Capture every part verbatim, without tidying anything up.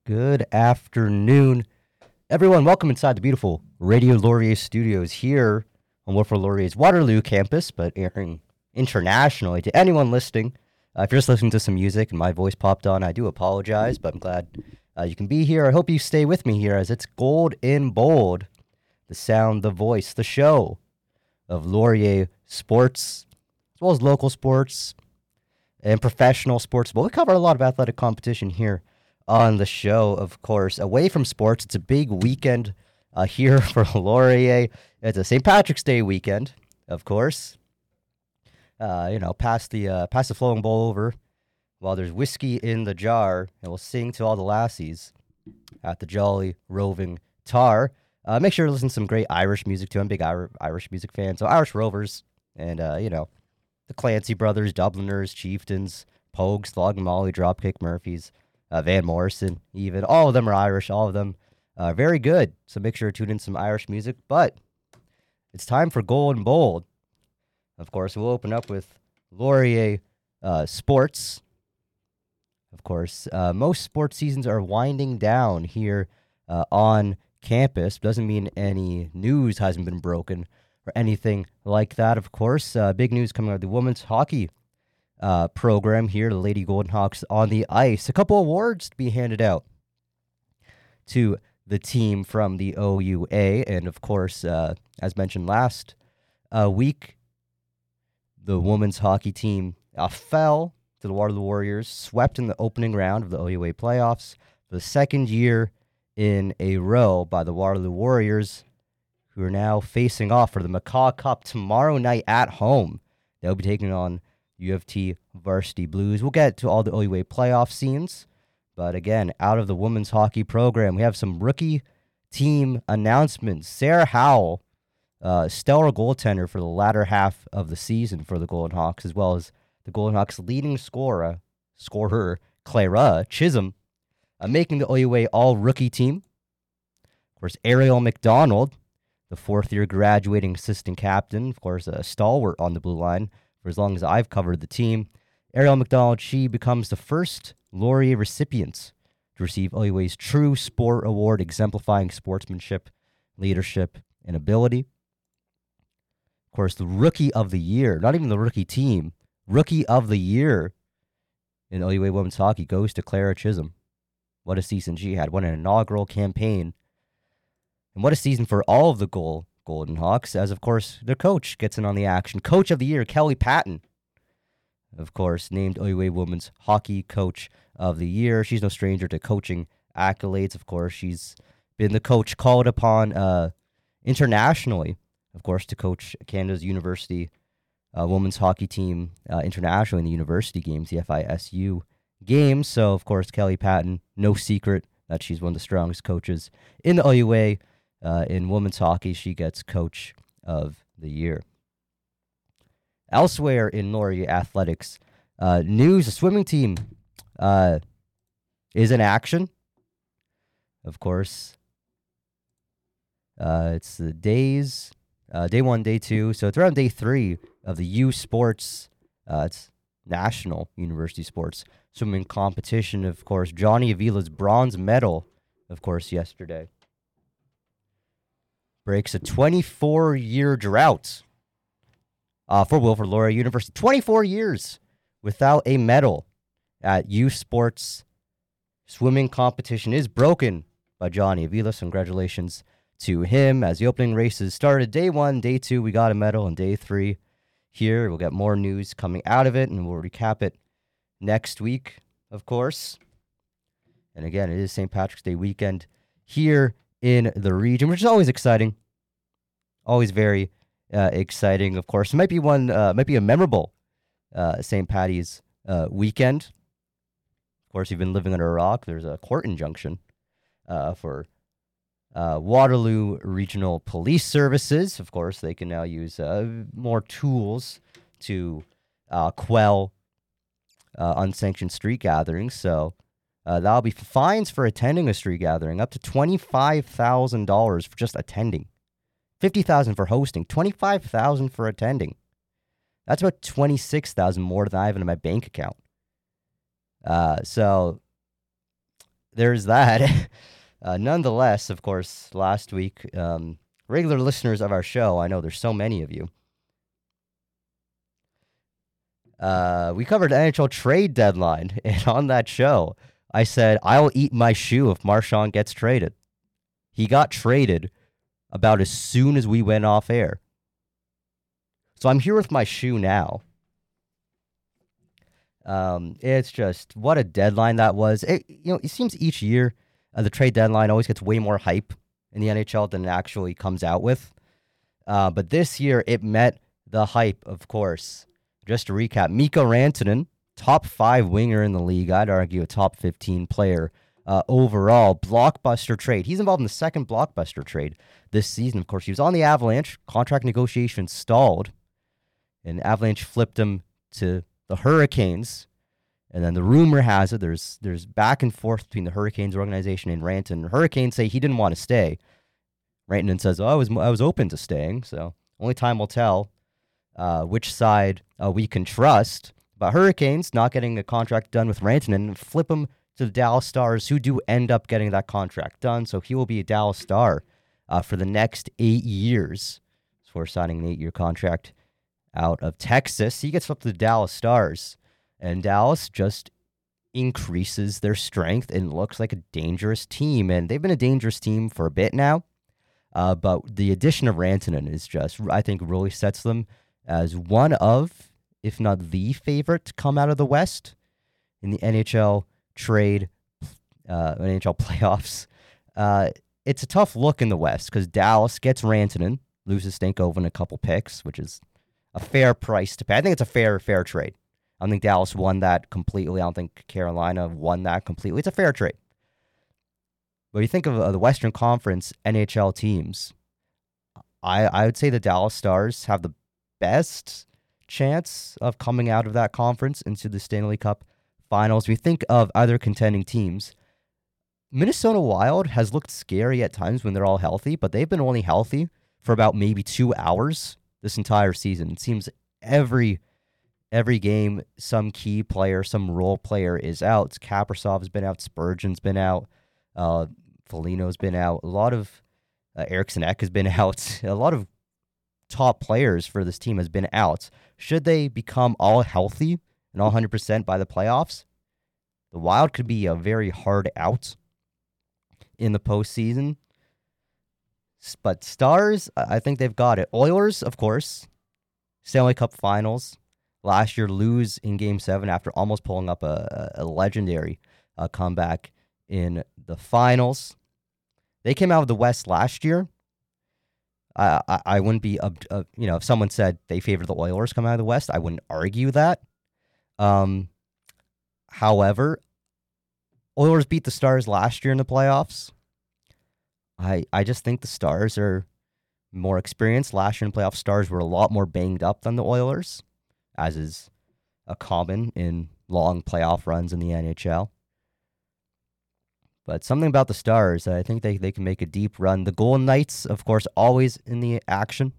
Good afternoon, everyone. Welcome inside the beautiful Radio Laurier Studios here on Wilfrid Laurier's Waterloo campus, but airing internationally to anyone listening. Uh, if you're just listening to some music and my voice popped on, I do apologize, but I'm glad uh, you can be here. I hope you stay with me here as it's Gold in Bold, the sound, the voice, the show of Laurier sports, as well as local sports and professional sports. But we cover a lot of athletic competition here on the show, of course. Away from sports, it's a big weekend uh, here for Laurier. It's a Saint Patrick's Day weekend, of course. Uh, you know, pass the uh, pass the flowing bowl over while there's whiskey in the jar, and we'll sing to all the lassies at the Jolly Roving Tar. Uh, make sure to listen to some great Irish music too. I'm a big Ir- Irish music fan, so Irish Rovers and uh, you know, the Clancy Brothers, Dubliners, Chieftains, Pogues, Thog and Molly, Dropkick Murphys, uh, Van Morrison, even all of them are Irish. All of them are very good. So make sure to tune in some Irish music. But it's time for Gold and Bold. Of course, we'll open up with Laurier uh, sports. Of course, uh, most sports seasons are winding down here uh, on campus. Doesn't mean any news hasn't been broken or anything like that. Of course, uh, big news coming out of the women's hockey uh, program here, the Lady Golden Hawks on the ice. A couple awards to be handed out to the team from the O U A. And of course, uh, as mentioned last uh, week, the women's hockey team uh, fell to the Waterloo Warriors, swept in the opening round of the O U A playoffs for the second year in a row by the Waterloo Warriors, who are now facing off for the Macaw Cup tomorrow night at home. They'll be taking on U of T Varsity Blues. We'll get to all the O U A playoff scenes, but again, out of the women's hockey program, we have some rookie team announcements. Sarah Howell, Uh, stellar goaltender for the latter half of the season for the Golden Hawks, as well as the Golden Hawks' leading scorer, scorer Clara Chisholm, uh, making the O U A all-rookie team. Of course, Ariel McDonald, the fourth-year graduating assistant captain, of course, a stalwart on the blue line for as long as I've covered the team. Ariel McDonald, she becomes the first Laurier recipient to receive O U A's True Sport Award, exemplifying sportsmanship, leadership, and ability. Of course, the Rookie of the Year, not even the rookie team, Rookie of the Year in O U A women's hockey goes to Clara Chisholm. What a season she had. What an inaugural campaign. And what a season for all of the goal Golden Hawks, as, of course, their coach gets in on the action. Coach of the Year, Kelly Patton, of course, named O U A Women's Hockey Coach of the Year. She's no stranger to coaching accolades. Of course, she's been the coach called upon uh, internationally, of course, to coach Canada's university uh, women's hockey team uh, internationally in the university games, the F I S U games. So, of course, Kelly Patton, no secret that she's one of the strongest coaches in the O U A. Uh, in women's hockey, she gets Coach of the Year. Elsewhere in Laurier athletics, uh, news, the swimming team uh, is in action. Of course, uh, it's the days... Uh, day one, day two. So it's around day three of the U Sports, uh, it's National University Sports Swimming Competition. Of course, Johnny Avila's bronze medal, of course, yesterday, breaks a twenty-four-year drought uh, for Wilfrid Laurier University. twenty-four years without a medal at U Sports Swimming Competition is broken by Johnny Avila. So congratulations to him as the opening races started. Day one, day two, we got a medal, and day three here, we'll get more news coming out of it, and we'll recap it next week, of course. And again, it is Saint Patrick's Day weekend here in the region, which is always exciting, always very uh, exciting. Of course, it might be one, uh, might be a memorable uh, Saint Patty's uh, weekend. Of course, you've been living under a rock. There's a court injunction uh, for Uh, Waterloo Regional Police Services. Of course, they can now use uh, more tools to uh, quell uh, unsanctioned street gatherings. So uh, that'll be fines for attending a street gathering, up to twenty-five thousand dollars for just attending, fifty thousand dollars for hosting, twenty-five thousand dollars for attending. That's about twenty-six thousand dollars more than I have in my bank account. Uh, so there's that. uh, nonetheless, of course, last week, um, regular listeners of our show, I know there's so many of you. Uh, we covered the N H L trade deadline, and on that show, I said, I'll eat my shoe if Marchand gets traded. He got traded about as soon as we went off air. So I'm here with my shoe now. Um, it's just, what a deadline that was. It, you know, it seems each year uh, the trade deadline always gets way more hype in the N H L than it actually comes out with. Uh, but this year, it met the hype, of course. Just to recap, Mikko Rantanen, top five winger in the league. I'd argue a top fifteen player uh, overall. Blockbuster trade. He's involved in the second blockbuster trade this season. Of course, he was on the Avalanche. Contract negotiations stalled. And Avalanche flipped him to the Hurricanes. And then the rumor has it, there's there's back and forth between the Hurricanes organization and Rantanen. Hurricanes say he didn't want to stay. Rantanen says, oh, I was, I was open to staying. So only time will tell uh, which side uh, we can trust. But Hurricanes not getting a contract done with Rantanen and flip him to the Dallas Stars, who do end up getting that contract done. So he will be a Dallas Star uh, for the next eight years. So we're signing an eight-year contract out of Texas. He gets up to the Dallas Stars, and Dallas just increases their strength and looks like a dangerous team. And they've been a dangerous team for a bit now. Uh, but the addition of Rantanen is just, I think, really sets them as one of, if not the favorite to come out of the West in the N H L trade, uh, N H L playoffs. Uh, it's a tough look in the West because Dallas gets Rantanen, loses Stankoven a couple picks, which is a fair price to pay. I think it's a fair, fair trade. I don't think Dallas won that completely. I don't think Carolina won that completely. It's a fair trade. But you think of uh, the Western Conference N H L teams, I, I would say the Dallas Stars have the best chance of coming out of that conference into the Stanley Cup Finals. We think of other contending teams. Minnesota Wild has looked scary at times when they're all healthy, but they've been only healthy for about maybe two hours this entire season. It seems every every game, some key player, some role player is out. Kaprizov's been out. Spurgeon's been out. Uh, Foligno's been out. A lot of uh, Eriksson Ek has been out. A lot of top players for this team has been out. Should they become all healthy and all one hundred percent by the playoffs, the Wild could be a very hard out in the postseason. But Stars, I think they've got it. Oilers, of course, Stanley Cup Finals. Last year, lose in Game seven after almost pulling up a, a legendary uh, comeback in the finals. They came out of the West last year. I, I, I wouldn't be, uh, uh, you know, if someone said they favored the Oilers coming out of the West, I wouldn't argue that. Um, however, Oilers beat the Stars last year in the playoffs. I I just think the Stars are more experienced. Last year in the playoffs, Stars were a lot more banged up than the Oilers, as is a common in long playoff runs in the N H L. But something about the Stars, I think they, they can make a deep run. The Golden Knights, of course, always in the action.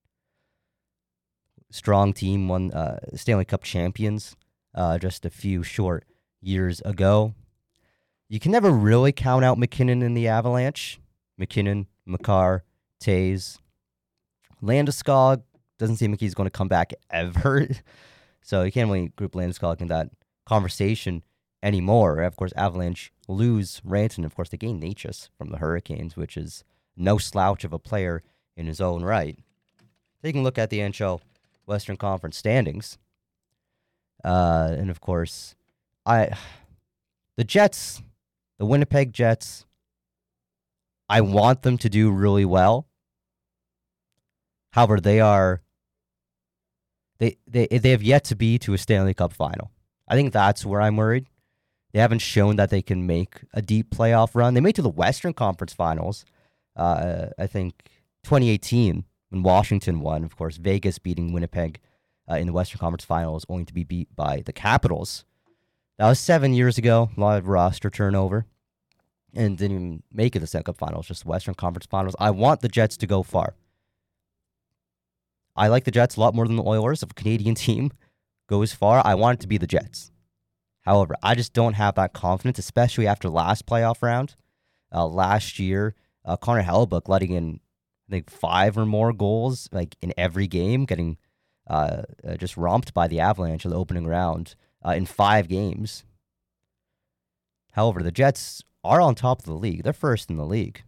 Strong team, won uh, Stanley Cup champions uh, just a few short years ago. You can never really count out McKinnon in the Avalanche. McKinnon, Makar, Taves. Landeskog, doesn't seem like he's going to come back ever. So you can't really group Landeskog in that conversation anymore. Of course, Avalanche lose Rantanen. Of course, they gain Necas from the Hurricanes, which is no slouch of a player in his own right. Taking a look at the N H L Western Conference standings. Uh, and of course, I the Jets, the Winnipeg Jets, I want them to do really well. However, they are they they they have yet to be to a Stanley Cup final. I think that's where I'm worried. They haven't shown that they can make a deep playoff run. They made it to the Western Conference Finals, uh, I think, twenty eighteen, when Washington won. Of course, Vegas beating Winnipeg uh, in the Western Conference Finals, only to be beat by the Capitals. That was seven years ago. A lot of roster turnover. And didn't even make it to the Stanley Cup Finals, just the Western Conference Finals. I want the Jets to go far. I like the Jets a lot more than the Oilers. If a Canadian team goes far, I want it to be the Jets. However, I just don't have that confidence, especially after last playoff round. Uh, last year, uh, Connor Hellebuyck letting in, I think, five or more goals like in every game, getting uh, uh, just romped by the Avalanche in the opening round uh, in five games. However, the Jets are on top of the league. They're first in the league.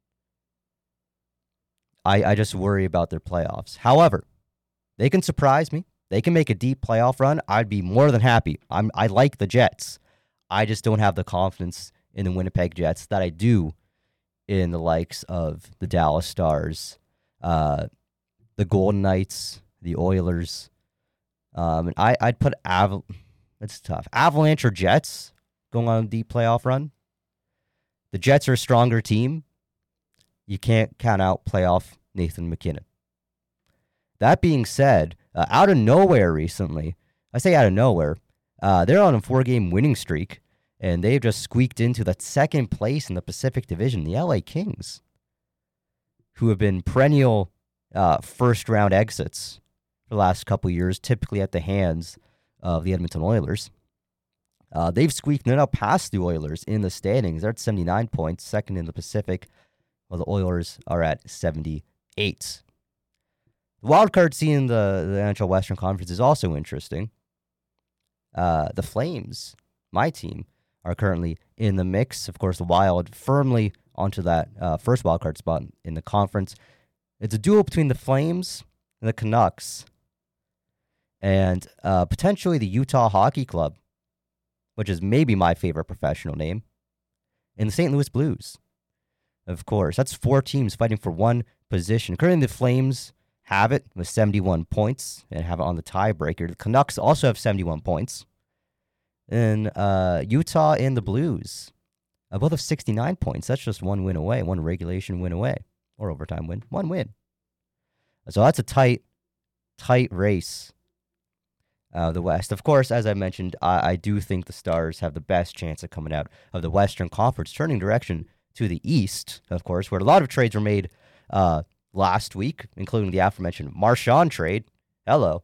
I, I just worry about their playoffs. However, they can surprise me. They can make a deep playoff run. I'd be more than happy. I'm I like the Jets. I just don't have the confidence in the Winnipeg Jets that I do in the likes of the Dallas Stars, uh, the Golden Knights, the Oilers. Um, and I, I'd put Aval. It's tough. Avalanche or Jets going on a deep playoff run. The Jets are a stronger team. You can't count out playoff Nathan MacKinnon. That being said, uh, out of nowhere recently, I say out of nowhere, uh, they're on a four-game winning streak, and they've just squeaked into the second place in the Pacific Division, the L A Kings, who have been perennial uh, first-round exits for the last couple years, typically at the hands of the Edmonton Oilers. Uh, they've squeaked it up past the Oilers in the standings. They're at seventy-nine points, second in the Pacific, while the Oilers are at seventy-eight. The wild card scene in the, the N H L Western Conference is also interesting. Uh, the Flames, my team, are currently in the mix. Of course, the Wild firmly onto that uh, first wild card spot in the conference. It's a duel between the Flames and the Canucks, and uh, potentially the Utah Hockey Club, which is maybe my favorite professional name, and the Saint Louis Blues. Of course, that's four teams fighting for one position. Currently, the Flames have it with seventy-one points and have it on the tiebreaker. The Canucks also have seventy-one points. And uh, Utah and the Blues uh, both have sixty-nine points. That's just one win away, one regulation win away, or overtime win, one win. So that's a tight, tight race. Uh, the West. Of course, as I mentioned, I, I do think the Stars have the best chance of coming out of the Western Conference, turning direction to the East, of course, where a lot of trades were made uh, last week, including the aforementioned Marchand trade. Hello.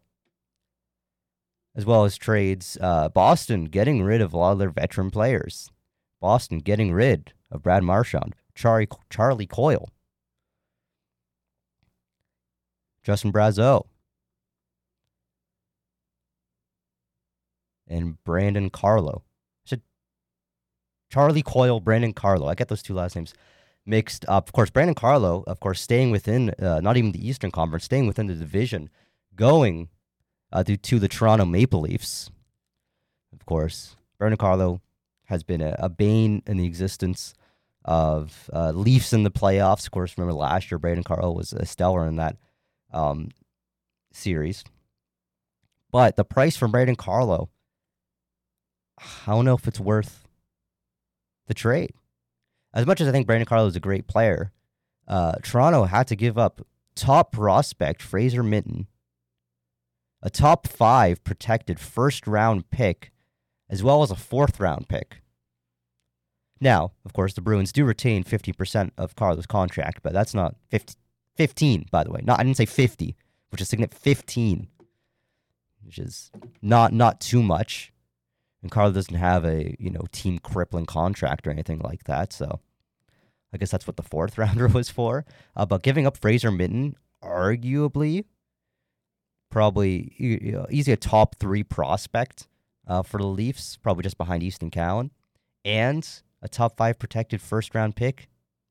As well as trades, uh, Boston getting rid of a lot of their veteran players. Boston getting rid of Brad Marchand, Charlie, Charlie Coyle, Justin Brazeau, and Brandon Carlo. So Charlie Coyle, Brandon Carlo. I get those two last names mixed up. Of course, Brandon Carlo, of course, staying within, uh, not even the Eastern Conference, staying within the division, going uh, to, to the Toronto Maple Leafs. Of course, Brandon Carlo has been a, a bane in the existence of uh, Leafs in the playoffs. Of course, remember last year, Brandon Carlo was a stellar in that um, series. But the price from Brandon Carlo, I don't know if it's worth the trade. As much as I think Brandon Carlo is a great player, uh, Toronto had to give up top prospect Fraser Minton, a top five protected first round pick, as well as a fourth round pick. Now, of course, the Bruins do retain fifty percent of Carlo's contract, but that's not fifty, fifteen, by the way. Not, I didn't say fifty, which is significant, fifteen, which is not not too much. And Carlo doesn't have a, you know, team crippling contract or anything like that. So I guess that's what the fourth rounder was for. Uh, but giving up Fraser Minton, arguably, probably you know, easy a top three prospect uh, for the Leafs, probably just behind Easton Cowan, and a top five protected first round pick.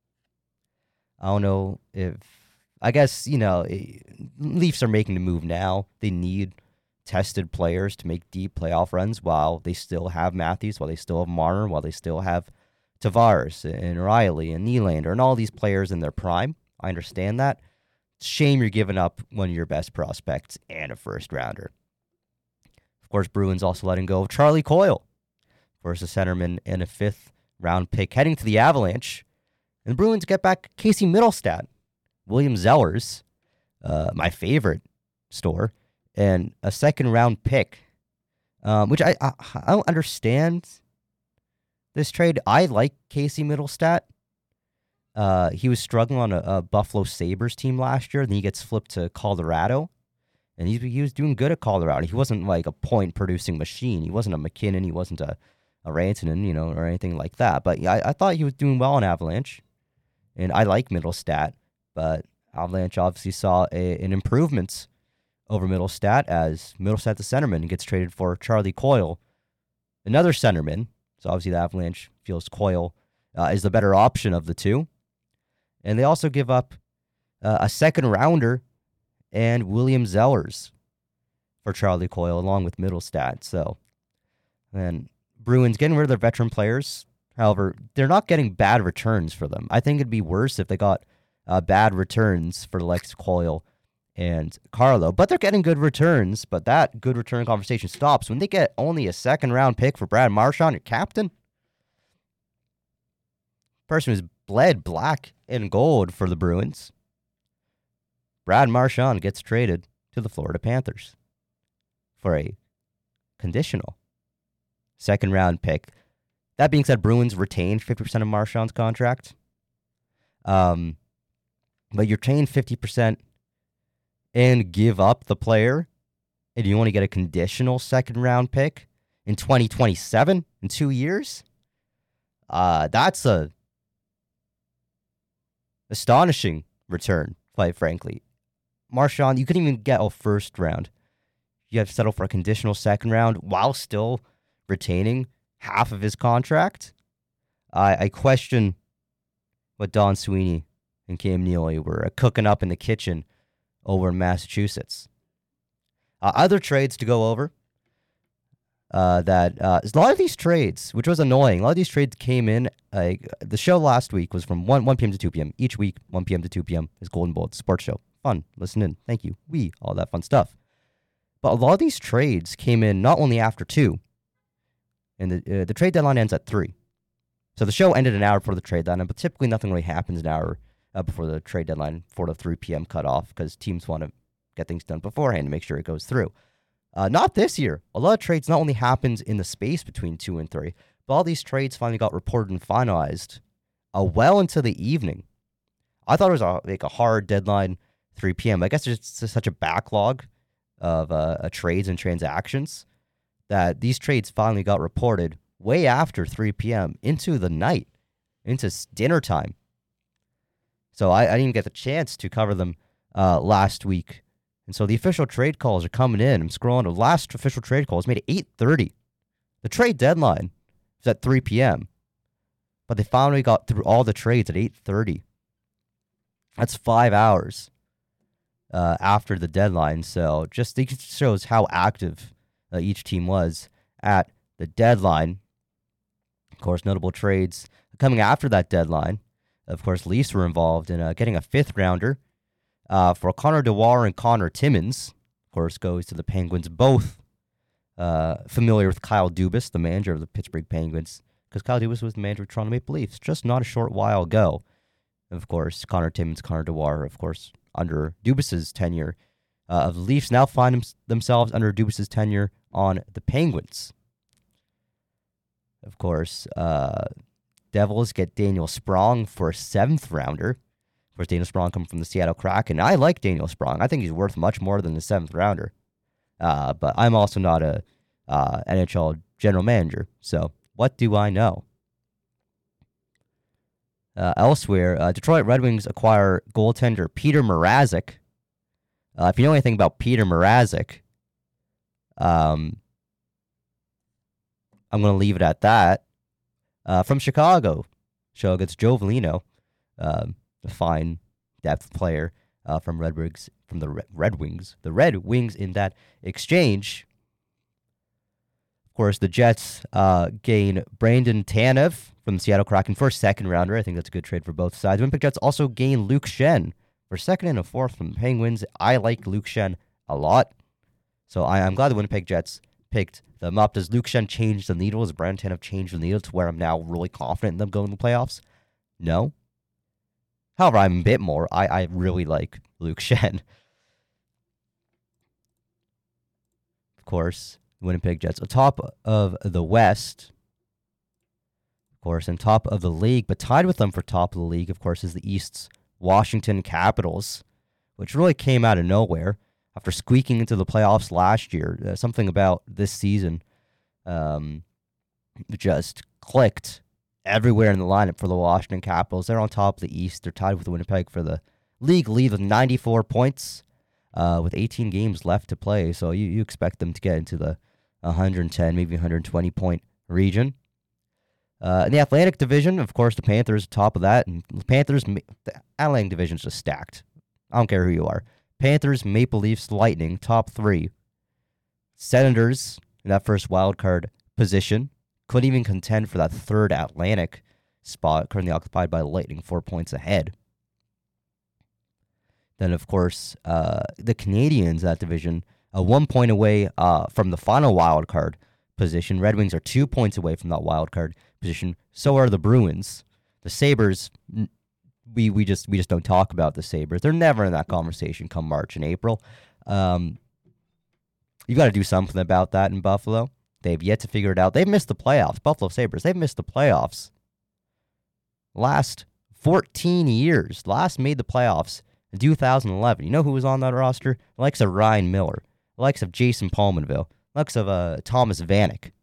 I don't know if, I guess, you know, Leafs are making the move now. They need tested players to make deep playoff runs while they still have Matthews, while they still have Marner, while they still have Tavares and Riley and Nylander and all these players in their prime. I understand that. It's a shame you're giving up one of your best prospects and a first rounder. Of course, Bruins also letting go of Charlie Coyle versus a centerman and a fifth round pick heading to the Avalanche. And the Bruins get back Casey Middlestat, William Zellers, uh, my favorite store, and a second-round pick, um, which I, I I don't understand this trade. I like Casey Middlestat. Uh, he was struggling on a, a Buffalo Sabres team last year, then he gets flipped to Colorado, And he, he was doing good at Colorado. He wasn't like a point-producing machine. He wasn't a McKinnon. He wasn't a, a Rantanen, you know, or anything like that. But yeah, I, I thought he was doing well in Avalanche. And I like Middlestat. But Avalanche obviously saw a, an improvement over Middlestat as Middlestat, the centerman, gets traded for Charlie Coyle, another centerman. So obviously the Avalanche feels Coyle uh, is the better option of the two. And they also give up uh, a second rounder and William Zellers for Charlie Coyle, along with Middlestat. So, and Bruins getting rid of their veteran players. However, they're not getting bad returns for them. I think it'd be worse if they got uh, bad returns for Lex Coyle and Carlo. But they're getting good returns. But that good return conversation stops when they get only a second round pick for Brad Marchand, your captain. Person who's bled black and gold for the Bruins. Brad Marchand gets traded to the Florida Panthers for a conditional second round pick. That being said, Bruins retained fifty percent of Marchand's contract. Um, but you're retained fifty percent and give up the player, and you only get a conditional second round pick in twenty twenty-seven, in two years? Uh, that's a astonishing return, quite frankly. Marchand, you couldn't even get a first round. You have to settle for a conditional second round while still retaining half of his contract. I, I question what Don Sweeney and Cam Neely were uh, cooking up in the kitchen over in Massachusetts. Uh, other trades to go over. Uh, that uh, a lot of these trades, which was annoying, a lot of these trades came in. Uh, the show last week was from one p.m. to two p.m. Each week, one p.m. to two p.m. is Golden Bolt Sports Show. Fun. Listen in. Thank you. We, all that fun stuff. But a lot of these trades came in not only after two, and the uh, the trade deadline ends at three. So the show ended an hour before the trade deadline, but typically nothing really happens an hour uh, before the trade deadline, four to three p.m. cutoff, because teams want to get things done beforehand to make sure it goes through. Uh, not this year. A lot of trades not only happens in the space between two and three, but all these trades finally got reported and finalized uh, well into the evening. I thought it was a, like a hard deadline, three p.m. I guess there's just such a backlog of uh, uh, trades and transactions that these trades finally got reported way after three p.m. into the night, into dinner time. So I, I didn't get the chance to cover them uh, last week. And so the official trade calls are coming in. I'm scrolling. The last official trade call was made at eight thirty. The trade deadline is at three p.m. But they finally got through all the trades at eight thirty. That's five hours uh, after the deadline. So just it shows how active uh, each team was at the deadline. Of course, notable trades coming after that deadline. Of course, Leafs were involved in uh, getting a fifth rounder. Uh, for Connor Dewar and Connor Timmins, of course, goes to the Penguins, both uh, familiar with Kyle Dubas, the manager of the Pittsburgh Penguins, because Kyle Dubas was the manager of Toronto Maple Leafs just not a short while ago. Of course, Connor Timmins, Connor Dewar, of course, under Dubas's tenure uh, of the Leafs, now find them, themselves under Dubas's tenure on the Penguins. Of course, uh, Devils get Daniel Sprong for a seventh rounder. Of course, Daniel Sprong coming from the Seattle Kraken. I like Daniel Sprong. I think he's worth much more than the seventh rounder. Uh, but I'm also not a uh, N H L general manager. So what do I know? Uh, elsewhere, uh, Detroit Red Wings acquire goaltender Peter Mrazek. Uh, if you know anything about Peter Mrazek, um, I'm going to leave it at that. Uh, from Chicago, show gets Joe Veleno. Um, A fine depth player uh, from Red Wings, from the Red Wings, the Red Wings in that exchange. Of course, the Jets uh, gain Brandon Tanev from the Seattle Kraken for a second rounder. I think that's a good trade for both sides. Winnipeg Jets also gain Luke Schenn for second and a fourth from the Penguins. I like Luke Schenn a lot, so I, I'm glad the Winnipeg Jets picked them up. Does Luke Schenn change the needle? Does Brandon Tanev change the needle to where I'm now really confident in them going to the playoffs? No. However, I'm a bit more. I, I really like Luke Schenn. Of course, Winnipeg Jets atop of the West. Of course, and top of the league, but tied with them for top of the league, of course, is the East's Washington Capitals, which really came out of nowhere. after squeaking into the playoffs last year. Uh, something about this season um, just clicked everywhere in the lineup for the Washington Capitals. They're on top of the East. They're tied with Winnipeg for the league lead with ninety-four points uh, with eighteen games left to play. So you, you expect them to get into the one hundred ten, maybe one hundred twenty point region. Uh, in the Atlantic Division, of course, the Panthers top of that. And the Panthers, the Atlantic Division is just stacked. I don't care who you are. Panthers, Maple Leafs, Lightning, top three. Senators in that first wild card position couldn't even contend for that third Atlantic spot, currently occupied by the Lightning, four points ahead. Then, of course, uh, the Canadiens, that division, uh, one point away uh, from the final wild card position. Red Wings are two points away from that wild card position. So are the Bruins. The Sabres, we we just we just don't talk about the Sabres. They're never in that conversation come March and April. Um, you got to do something about that in Buffalo. They've yet to figure it out. They've missed the playoffs. Buffalo Sabres, they've missed the playoffs. Last fourteen years. Last made the playoffs in two thousand eleven. You know who was on that roster? The likes of Ryan Miller. The likes of Jason Palmanville. The likes of uh, Thomas Vanek.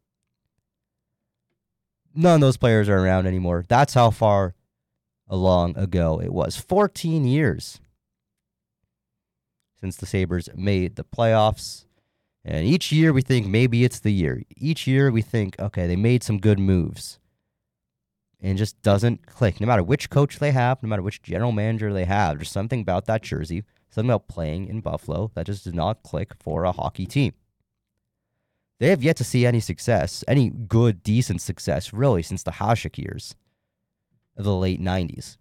None of those players are around anymore. That's how far along ago it was. fourteen years since the Sabres made the playoffs. And each year we think maybe it's the year. Each year we think, okay, they made some good moves. And it just doesn't click. No matter which coach they have, no matter which general manager they have, there's something about that jersey, something about playing in Buffalo that just does not click for a hockey team. They have yet to see any success, any good, decent success, really, since the Hasek years of the late nineties.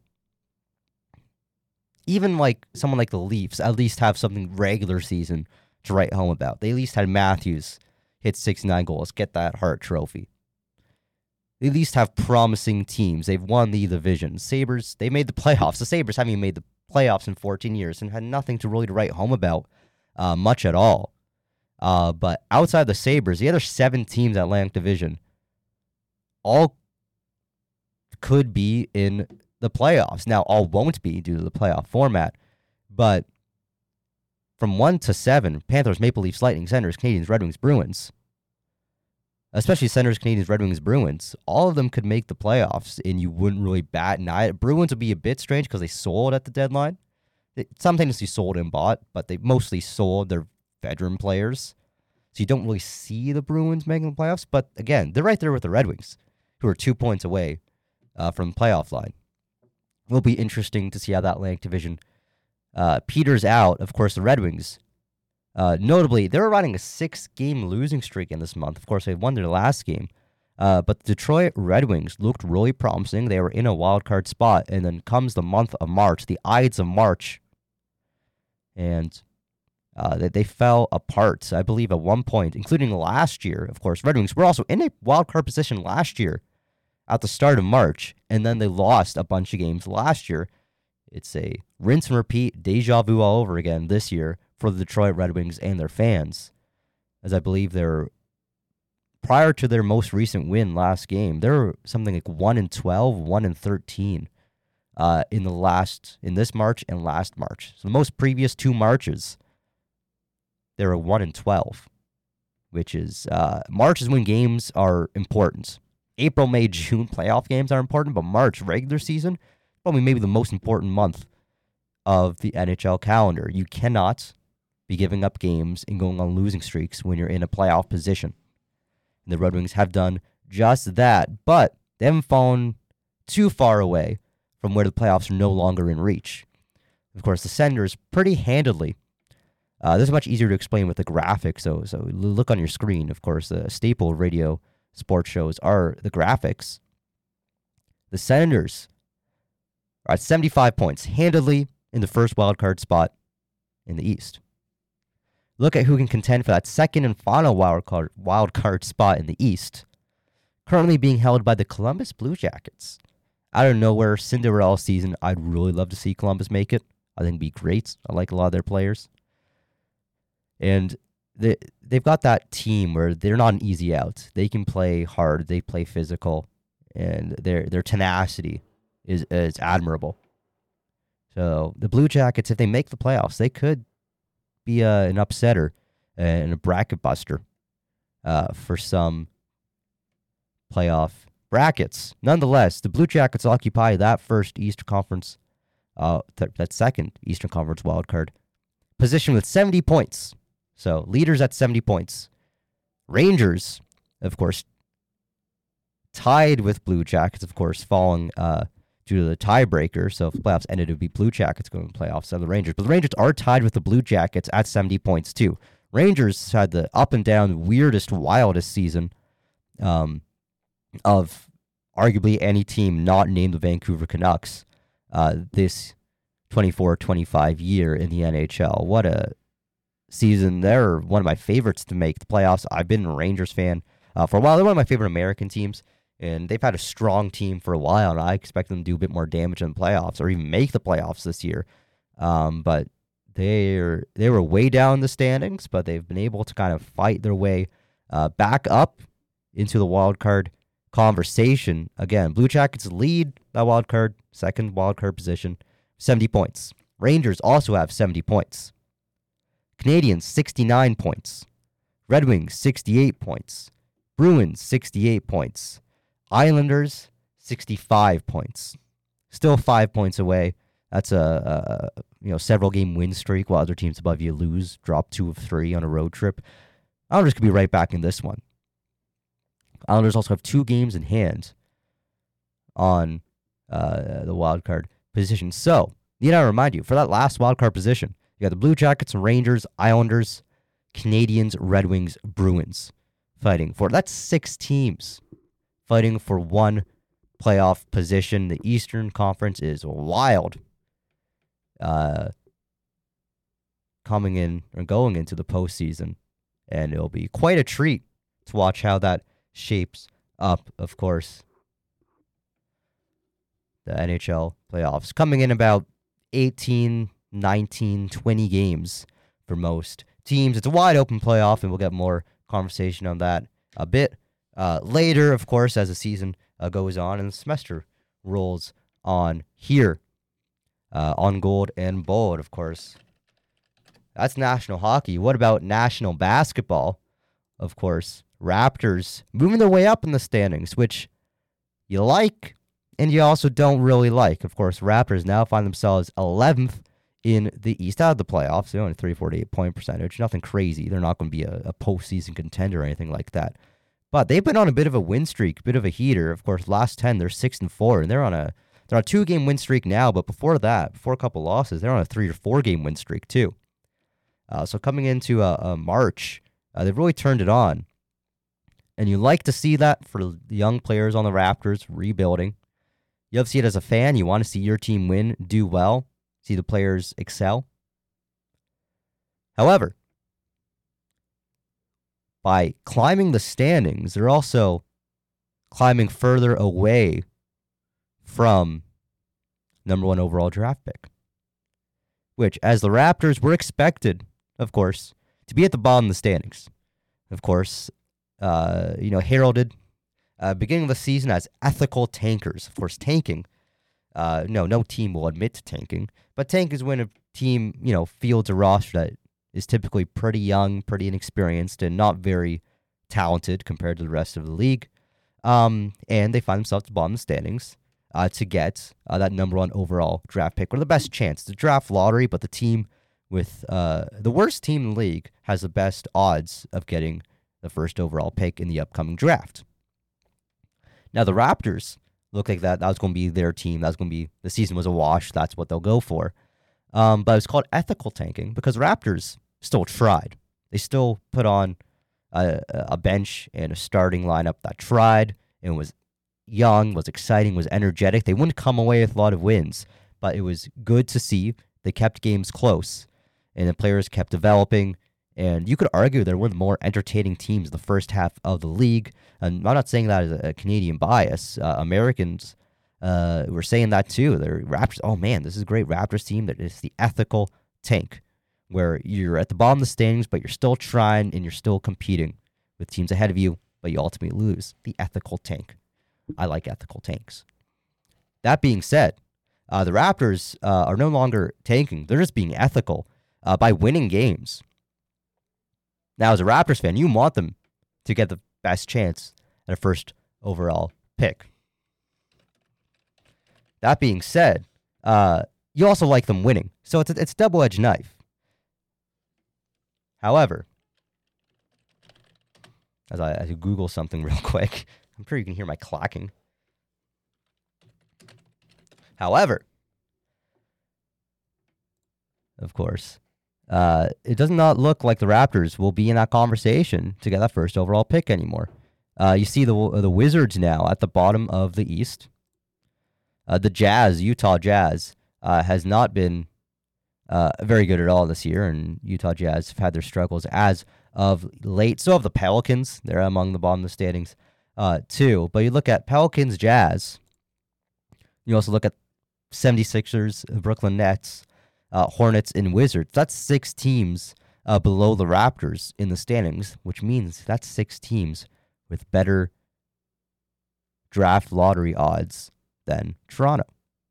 Even like someone like the Leafs at least have something regular season to write home about. They at least had Matthews hit sixty-nine goals, get that Hart Trophy. They at least have promising teams. They've won the division. Sabres, they made the playoffs. The Sabres haven't even made the playoffs in fourteen years and had nothing to really to write home about uh, much at all. Uh, but outside the Sabres, the other seven teams at Atlantic Division all could be in the playoffs. Now, all won't be due to the playoff format, but from one to seven, Panthers, Maple Leafs, Lightning, Senators, Canadiens, Red Wings, Bruins, especially Senators, Canadiens, Red Wings, Bruins, all of them could make the playoffs, and you wouldn't really bat an eye. Bruins would be a bit strange because they sold at the deadline. They, sometimes they sold and bought, but they mostly sold their veteran players. So you don't really see the Bruins making the playoffs. But again, they're right there with the Red Wings, who are two points away uh, from the playoff line. It will be interesting to see how that Atlantic Division uh, peters out. Of course, the Red Wings, uh, notably, they were riding a six-game losing streak in this month. Of course, they won their last game. Uh, but the Detroit Red Wings looked really promising. They were in a wild card spot. And then comes the month of March, the Ides of March. And Uh, they, they fell apart, I believe, at one point, including last year. Of course, Red Wings were also in a wildcard position last year at the start of March, and then they lost a bunch of games last year. It's a rinse and repeat, deja vu all over again this year for the Detroit Red Wings and their fans, as I believe they're, prior to their most recent win last game, they were something like one and twelve, one and thirteen uh, in the last, in this March and last March. So the most previous two Marches, they were one and twelve, which is, uh, March is when games are important. April, May, June playoff games are important, but March, regular season, probably maybe the most important month of the N H L calendar. You cannot be giving up games and going on losing streaks when you're in a playoff position. And the Red Wings have done just that, but they haven't fallen too far away from where the playoffs are no longer in reach. Of course, the Senators pretty handedly. Uh, this is much easier to explain with the graphics, so so look on your screen. Of course, the staple of radio sports shows are the graphics. The Senators are at seventy-five points, handedly in the first wildcard spot in the East. Look at who can contend for that second and final wildcard wildcard spot in the East, currently being held by the Columbus Blue Jackets. Out of nowhere, Cinderella season. I'd really love to see Columbus make it. I think it'd be great. I like a lot of their players. And they, they've got that team where they're not an easy out. They can play hard. They play physical. And their their tenacity is, is admirable. So the Blue Jackets, if they make the playoffs, they could be uh, an upsetter and a bracket buster uh, for some playoff brackets. Nonetheless, the Blue Jackets occupy that first Eastern Conference, uh, th- that second Eastern Conference wildcard position with seventy points. So leaders at seventy points. Rangers, of course, tied with Blue Jackets, of course, falling uh, due to the tiebreaker. So if the playoffs ended, it would be Blue Jackets going to the playoffs and the Rangers. But the Rangers are tied with the Blue Jackets at seventy points, too. Rangers had the up and down, weirdest, wildest season um, of arguably any team not named the Vancouver Canucks uh, this twenty-four twenty-five year in the N H L. What a season. They're one of my favorites to make the playoffs. I've been a Rangers fan uh, for a while. They're one of my favorite American teams, and they've had a strong team for a while, and I expect them to do a bit more damage in the playoffs or even make the playoffs this year. Um, but they're, they were way down in the standings, but they've been able to kind of fight their way uh, back up into the wild card conversation. Again, Blue Jackets lead that wild card, second wild card position, seventy points. Rangers also have seventy points. Canadiens, sixty-nine points. Red Wings, sixty-eight points. Bruins, sixty-eight points. Islanders, sixty-five points. Still five points away. That's a, a you know several game win streak while other teams above you lose, drop two of three on a road trip. Islanders could be right back in this one. Islanders also have two games in hand on uh, the wild card position. So, need I remind you, for that last wild card position, you got the Blue Jackets, Rangers, Islanders, Canadiens, Red Wings, Bruins fighting for. That's six teams fighting for one playoff position. The Eastern Conference is wild. Uh, coming in or going into the postseason, and it'll be quite a treat to watch how that shapes up. Of course, the N H L playoffs coming in about eighteen, nineteen, twenty games for most teams. It's a wide open playoff, and we'll get more conversation on that a bit uh, later, of course, as the season uh, goes on and the semester rolls on here uh, on Gold and Bold, of course. That's national hockey. What about national basketball? Of course, Raptors moving their way up in the standings, which you like and you also don't really like. Of course, Raptors now find themselves eleventh in the East out of the playoffs. They're only three forty-eight point percentage. Nothing crazy. They're not going to be a, a postseason contender or anything like that. But they've been on a bit of a win streak, a bit of a heater. Of course, last ten, they're six and four, and they're on a they're on a two game win streak now. But before that, before a couple losses, they're on a three or four game win streak too. Uh, so coming into a, a March, uh, they've really turned it on, and you like to see that for the young players on the Raptors rebuilding. You love to see it as a fan. You want to see your team win, do well, see the players excel. However, by climbing the standings, they're also climbing further away from number one overall draft pick, which, as the Raptors were expected, of course, to be at the bottom of the standings. Of course, uh, you know, heralded uh, beginning of the season as ethical tankers. Of course, tanking, uh, no, no team will admit to tanking, but tank is when a team, you know, fields a roster that is typically pretty young, pretty inexperienced, and not very talented compared to the rest of the league. Um, and they find themselves at the bottom of the standings uh, to get uh, that number one overall draft pick, or the best chance to draft lottery, but the team with uh, the worst team in the league has the best odds of getting the first overall pick in the upcoming draft. Now, the Raptors look like that. That was going to be their team. That was going to be, the season was a wash. That's what they'll go for. Um, but it's called ethical tanking because Raptors still tried. They still put on a, a bench and a starting lineup that tried and was young, was exciting, was energetic. They wouldn't come away with a lot of wins, but it was good to see. They kept games close, and the players kept developing. And you could argue they're one of the more entertaining teams the first half of the league. And I'm not saying that as a Canadian bias. Uh, Americans uh, were saying that too. They're Raptors. Oh man, this is a great Raptors team. That is the ethical tank, where you're at the bottom of the standings, but you're still trying and you're still competing with teams ahead of you, but you ultimately lose. The ethical tank. I like ethical tanks. That being said, uh, the Raptors uh, are no longer tanking. They're just being ethical. uh, by winning games. Now, as a Raptors fan, you want them to get the best chance at a first overall pick. That being said, uh, you also like them winning. So it's a, it's a double-edged knife. However, as I, as I Google something real quick, I'm sure you can hear my clacking. However, of course, uh, it does not look like the Raptors will be in that conversation to get that first overall pick anymore. Uh, you see the the Wizards now at the bottom of the East. Uh, the Jazz, Utah Jazz, uh, has not been uh, very good at all this year, and Utah Jazz have had their struggles as of late. So have the Pelicans. They're among the bottom of the standings uh, too. But you look at Pelicans, Jazz. You also look at seventy-sixers, Brooklyn Nets, uh, Hornets, and Wizards. That's six teams uh, below the Raptors in the standings, which means that's six teams with better draft lottery odds than Toronto.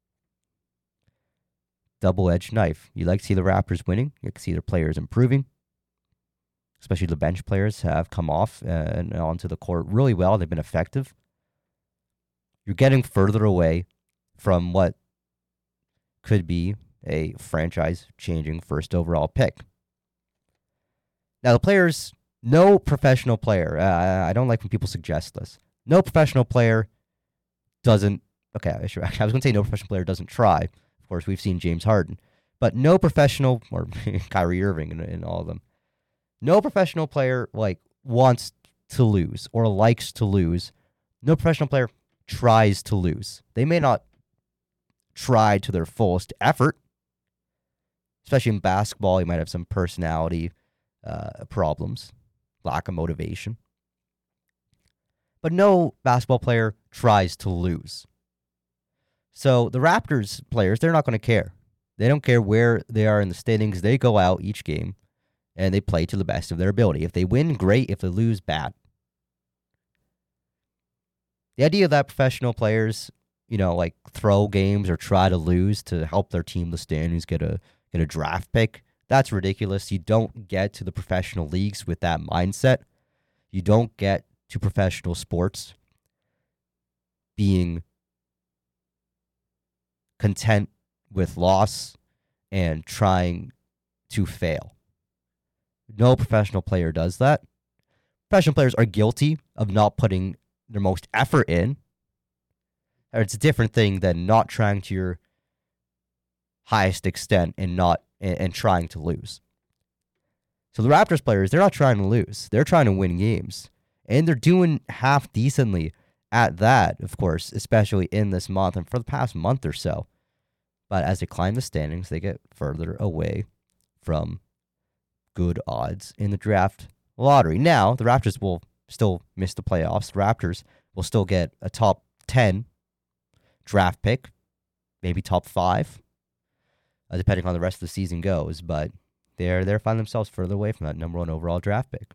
Double-edged knife. You like to see the Raptors winning. You like to see their players improving. Especially the bench players have come off uh, and onto the court really well. They've been effective. You're getting further away from what could be a franchise-changing first overall pick. Now, the players, no professional player, uh, I don't like when people suggest this. No professional player doesn't, okay, I was going to say no professional player doesn't try. Of course, we've seen James Harden. But no professional, or Kyrie Irving and, and all of them, no professional player like wants to lose or likes to lose. No professional player tries to lose. They may not try to their fullest effort. Especially in basketball, you might have some personality uh, problems, lack of motivation. But no basketball player tries to lose. So the Raptors players, they're not going to care. They don't care where they are in the standings. They go out each game and they play to the best of their ability. If they win, great. If they lose, bad. The idea that professional players, you know, like throw games or try to lose to help their team, the standings, get a get a draft pick, that's ridiculous. You don't get to the professional leagues with that mindset. You don't get to professional sports being content with loss and trying to fail. No professional player does that. Professional players are guilty of not putting their most effort in. It's a different thing than not trying to your highest extent and not and, and trying to lose. So the Raptors players, they're not trying to lose. They're trying to win games. And they're doing half decently at that, of course, especially in this month and for the past month or so. But as they climb the standings, they get further away from good odds in the draft lottery. Now, the Raptors will still miss the playoffs. The Raptors will still get a top ten draft pick, maybe top five, uh, depending on the rest of the season goes. But they're they're finding themselves further away from that number one overall draft pick.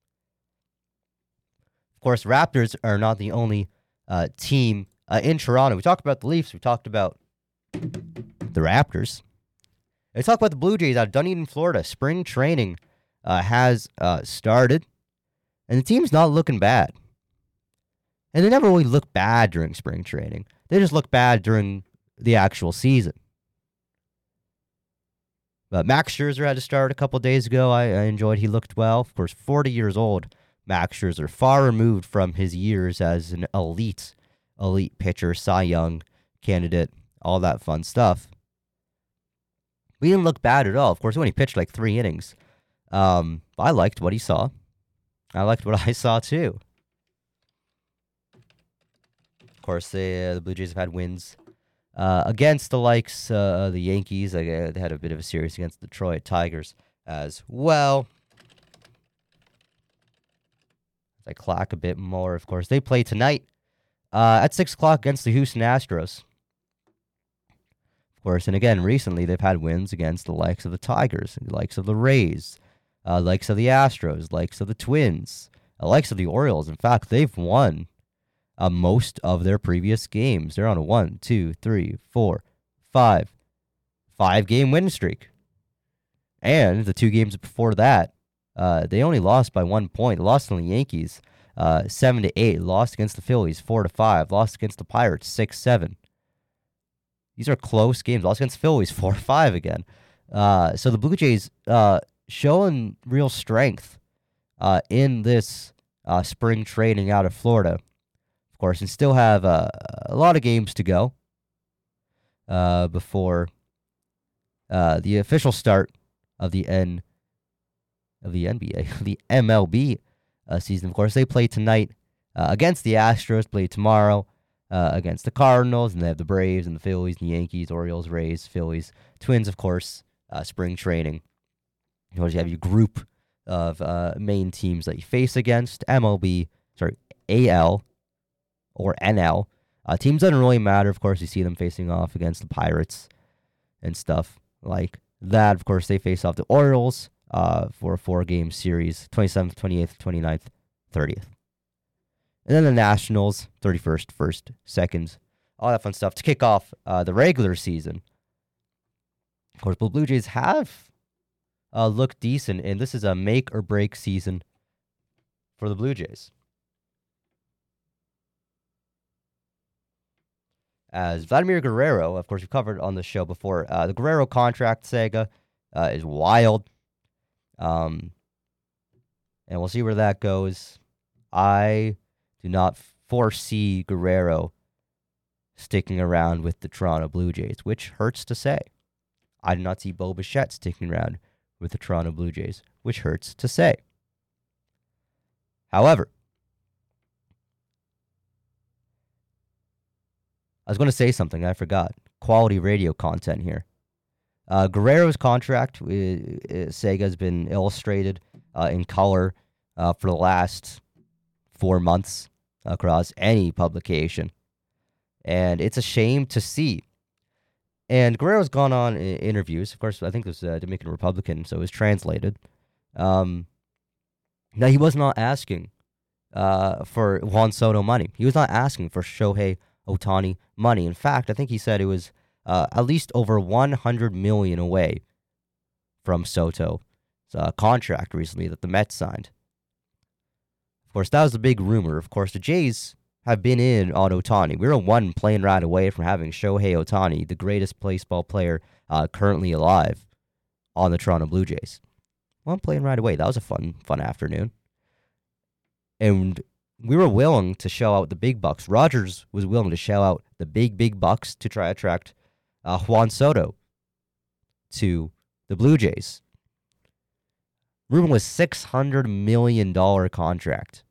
Of course, Raptors are not the only uh, team uh, in Toronto. We talked about the Leafs. We talked about the Raptors. Let's talk about the Blue Jays out of Dunedin, Florida. Spring training uh, has uh, started, and the team's not looking bad. And they never really look bad during spring training. They just look bad during the actual season. But Max Scherzer had to start a couple days ago. I, I enjoyed. He looked well. Of course, forty years old. Max Scherzer, far removed from his years as an elite, elite pitcher, Cy Young candidate, all that fun stuff. We didn't look bad at all. Of course, when he pitched like three innings, um, I liked what he saw. I liked what I saw too. Of course, they, uh, the Blue Jays have had wins uh, against the likes uh, of the Yankees. Uh, they had a bit of a series against the Detroit Tigers as well. As I clack a bit more, of course, they play tonight uh, at six o'clock against the Houston Astros. Of course, and again, recently they've had wins against the likes of the Tigers, the likes of the Rays, uh, likes of the Astros, likes of the Twins, uh, likes of the Orioles. In fact, they've won uh, most of their previous games. They're on a one, two, three, four, five, five-game win streak. And the two games before that, uh, they only lost by one point. They lost to the Yankees, uh, seven to eight. Lost against the Phillies, four to five. Lost against the Pirates, six seven. These are close games. Lost against the Phillies, four to five again. Uh, so the Blue Jays uh, showing real strength uh, in this uh, spring training out of Florida, of course, and still have uh, a lot of games to go uh, before uh, the official start of the N of the N B A, the M L B uh, season. Of course, they play tonight uh, against the Astros. Play tomorrow uh, against the Cardinals, and they have the Braves and the Phillies, and the Yankees, Orioles, Rays, Phillies, Twins, of course. Uh, spring training. You always have your group of uh, main teams that you face against. M L B, sorry, A L or N L. Uh, teams doesn't really matter. Of course, you see them facing off against the Pirates and stuff like that. Of course, they face off the Orioles uh, for a four-game series, twenty-seventh, twenty-eighth, twenty-ninth, thirtieth. And then the Nationals, thirty-first, first, second, all that fun stuff to kick off uh, the regular season. Of course, the Blue Jays have uh, looked decent, and this is a make-or-break season for the Blue Jays. As Vladimir Guerrero, of course, we covered on the show before, uh, the Guerrero contract saga uh, is wild, um, and we'll see where that goes. I do not foresee Guerrero sticking around with the Toronto Blue Jays, which hurts to say. I do not see Bo Bichette sticking around with the Toronto Blue Jays, which hurts to say. However, I was going to say something, I forgot. Quality radio content here. Uh, Guerrero's contract with uh, Sega has been illustrated uh, in color uh, for the last four months across any publication. And it's a shame to see. And Guerrero's gone on in interviews. Of course, I think it was uh, Dominican Republican, so it was translated. Um, now, he was not asking uh, for Juan Soto money. He was not asking for Shohei Ohtani money. In fact, I think he said it was uh, at least over one hundred million dollars away from Soto's uh, contract recently that the Mets signed. Of course, that was the big rumor. Of course, the Jays have been in on Ohtani. We were one plane ride away from having Shohei Ohtani, the greatest baseball player uh, currently alive, on the Toronto Blue Jays. One plane ride away. That was a fun, fun afternoon. And we were willing to shell out the big bucks. Rogers was willing to shell out the big, big bucks to try to attract uh, Juan Soto to the Blue Jays. Rumor was six hundred million dollars contract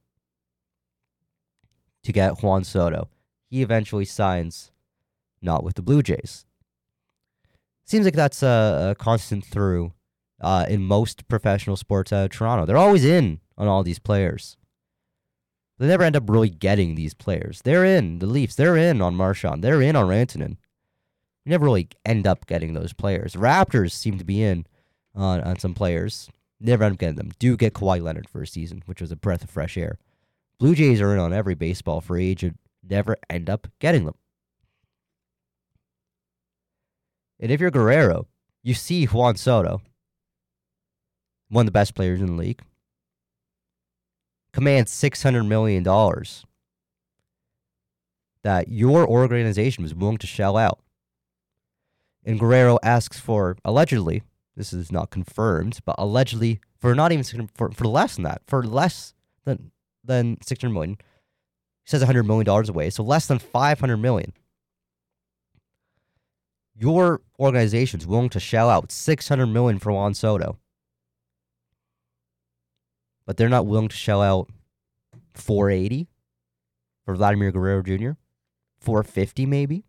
to get Juan Soto. He eventually signs not with the Blue Jays. Seems like that's a, a constant through uh, in most professional sports out of Toronto. They're always in on all these players. They never end up really getting these players. They're in. The Leafs, they're in on Marchand. They're in on Rantanen. We never really end up getting those players. Raptors seem to be in on, on some players. Never end up getting them. Do get Kawhi Leonard for a season, which was a breath of fresh air. Blue Jays are in on every baseball free agent. Never end up getting them. And if you're Guerrero, you see Juan Soto, one of the best players in the league, commands six hundred million dollars that your organization was willing to shell out. And Guerrero asks for, allegedly, this is not confirmed, but allegedly, for not even, for, for less than that, for less than, than six hundred million dollars. He says one hundred million dollars away, so less than five hundred million dollars. Your organization's willing to shell out six hundred million dollars for Juan Soto. But they're not willing to shell out four hundred eighty dollars for Vladimir Guerrero Junior four hundred fifty dollars maybe.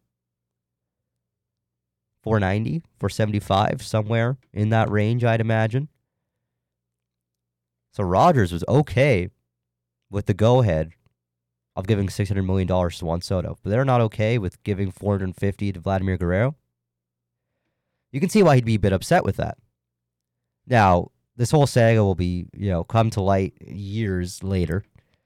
four hundred ninety dollars, four hundred seventy-five dollars, somewhere in that range, I'd imagine. So Rogers was okay with the go-ahead of giving six hundred million dollars to Juan Soto, but they're not okay with giving four hundred fifty dollars to Vladimir Guerrero. You can see why he'd be a bit upset with that. Now, this whole saga will be, you know, come to light years later.